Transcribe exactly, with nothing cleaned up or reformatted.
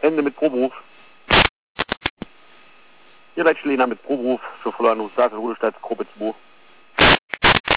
Ende mit Proberuf. Hier Leitschlehner mit Proberuf für Vollanruf, Staffel Ruhestadt, Gruppe zwei.